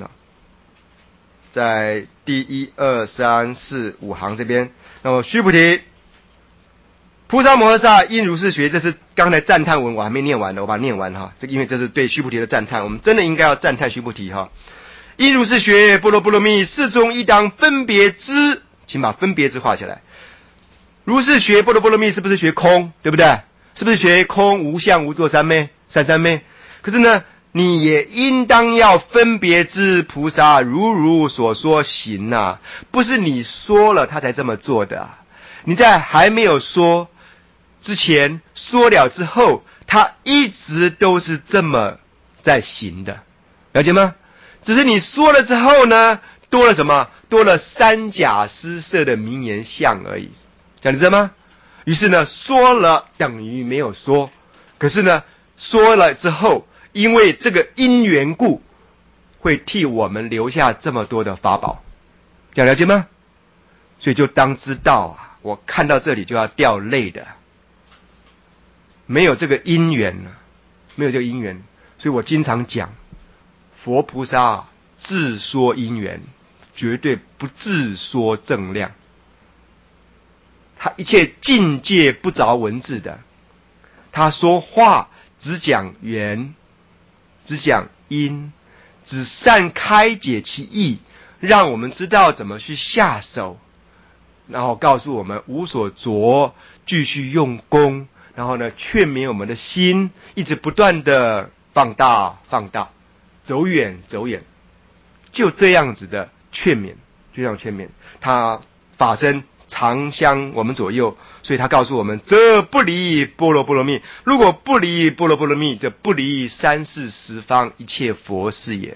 在第1、2、3、4、5行这边。那么须菩提，菩萨摩诃萨应如是学，这是刚才赞叹文我还没念完的，我把它念完这个因为这是对须菩提的赞叹，我们真的应该要赞叹须菩提应如是学，般若蜜，是中亦当分别知。请把分别知画起来。如是学般若蜜，是不是学空？对不对？是不是学空无相无作三昧？可是呢，你也应当要分别知菩萨如所说行不是你说了他才这么做的你在还没有说之前，说了之后，他一直都是这么在行的，了解吗？只是你说了之后呢，多了什么？多了三假施设的名言像而已，讲得知道吗？于是呢，说了等于没有说，可是呢，说了之后，因为这个因缘故，会替我们留下这么多的法宝，这样了解吗？所以就当知道啊，我看到这里就要掉泪的，没有这个因缘呢，没有这个因缘，所以我经常讲，佛菩萨自说因缘，绝对不自说正量。他一切境界不着文字的，他说话只讲缘，只讲因，只善开解其意，让我们知道怎么去下手，然后告诉我们无所着，继续用功，然后呢劝勉我们的心一直不断的放大放大，走远走远，就这样子的劝勉，就这样劝勉，他法身常相我们左右，所以他告诉我们，这不离般若波罗蜜。如果不离般若波罗蜜，这不离三世十方一切佛事也。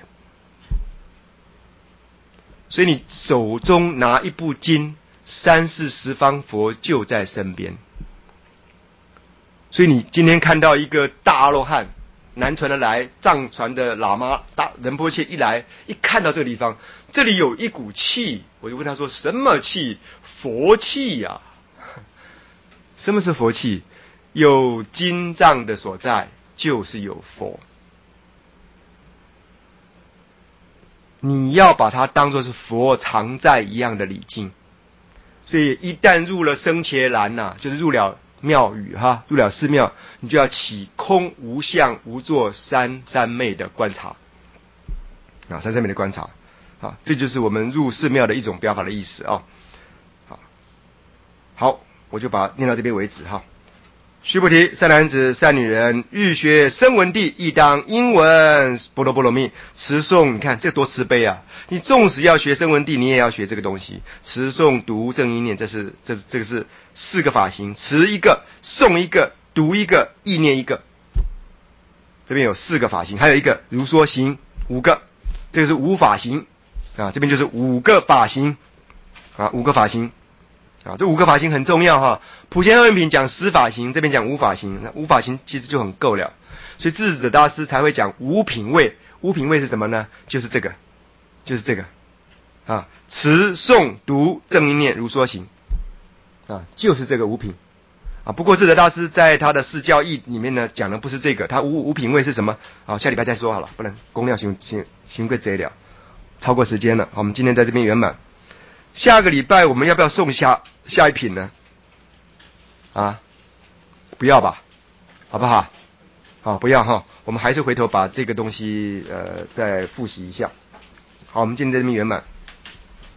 所以你手中拿一部经，三世十方佛就在身边。所以你今天看到一个大阿罗汉，南传的来，藏传的喇嘛大仁波切一来，一看到这个地方，这里有一股气，我就问他说：什么气？佛气呀！什么是佛气？有经藏的所在，就是有佛。你要把它当作是佛常在一样的礼敬。所以一旦入了僧伽蓝呐，就是入了庙宇哈，入了寺庙，你就要起空无相无作三昧的观察啊，三昧的观察啊，这就是我们入寺庙的一种表法的意思啊。好，我就把它念到这边为止哈。须菩提，善男子、善女人，欲学声闻地，亦当应闻般若波罗蜜，持诵。你看这多慈悲啊！你纵使要学声闻地，你也要学这个东西。持诵、读、正意念，这个是四个法行，持一个，诵一个，读一个，意念一个。这边有四个法行，还有一个如说行五个，这个是五法行啊。这边就是五个法行啊，五个法行。啊，这五个法行很重要哈。普贤行愿品讲十法行，这边讲五法行，那五法行其实就很够了。所以智者大师才会讲五品位。五品位是什么呢？就是这个啊，持诵读正意念如说行啊，就是这个五品啊。不过智者大师在他的释教义里面呢，讲的不是这个，他五品位是什么？好，下礼拜再说好了，不然公料行贵贼了，超过时间了。好，我们今天在这边圆满。下个礼拜我们要不要送下一品呢？啊，不要吧，好不好？好，不要哈，我们还是回头把这个东西再复习一下。好，我们今天在这边圆满。